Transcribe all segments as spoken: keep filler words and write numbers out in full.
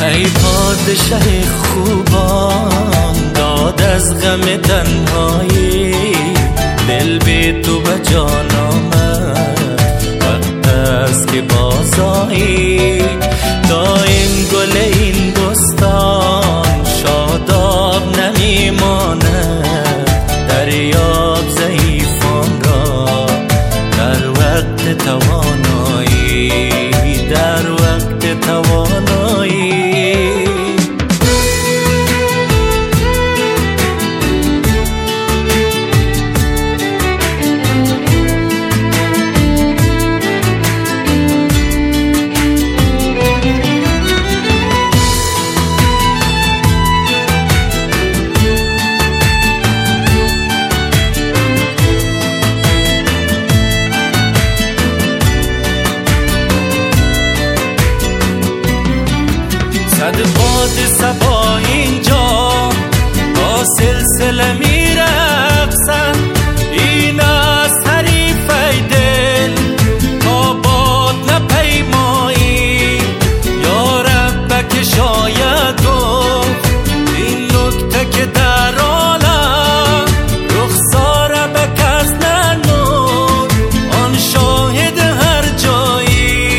ای پادشه خوبان داد از غم تنهایی، دل به تو به جان آمد وقت است که بازایی. تا این گل این بستان شاداب نمیماند، دریاب ضعیفان را در وقت توانایی، در وقت توانایی. صد باد صبا اینجا با سلسله می رقصن، این از حریفه دل تا باد نپیمایی. یا رب که شاید گفت این نکته که در عالم رخسار به کس ننمود، آن شاهد هر جایی.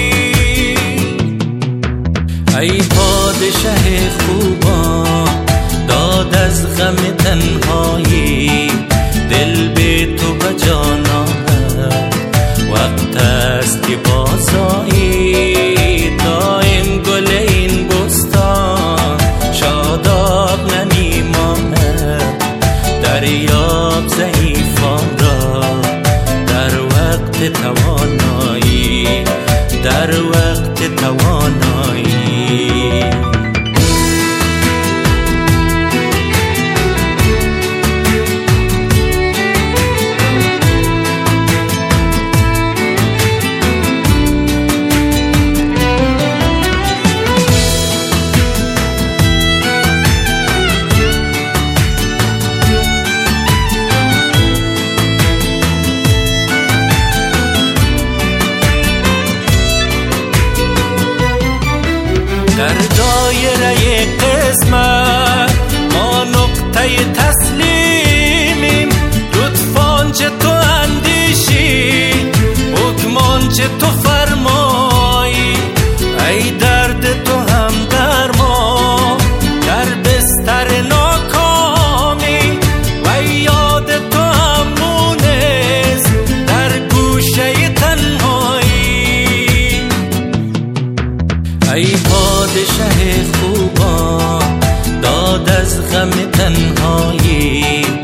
ای پادشه خوبان داد از غم تنهایی، دل به تو به جان آمد وقت است که بازایی. تا این گل این بستان شاداب نمیماند، دریاب ضعیفان را در وقت توانایی، در وقت توانایی. در دایره قسمت ما نقطه تسلیمیم، لطفان چه تو اندیشی حکمان چه تو فرمایی. ای درد تو هم در ما در بستر ناکامی، و یاد تو هم مونس در گوشه تنهایی. ای پادشه خوبان داد از غم تنهایی،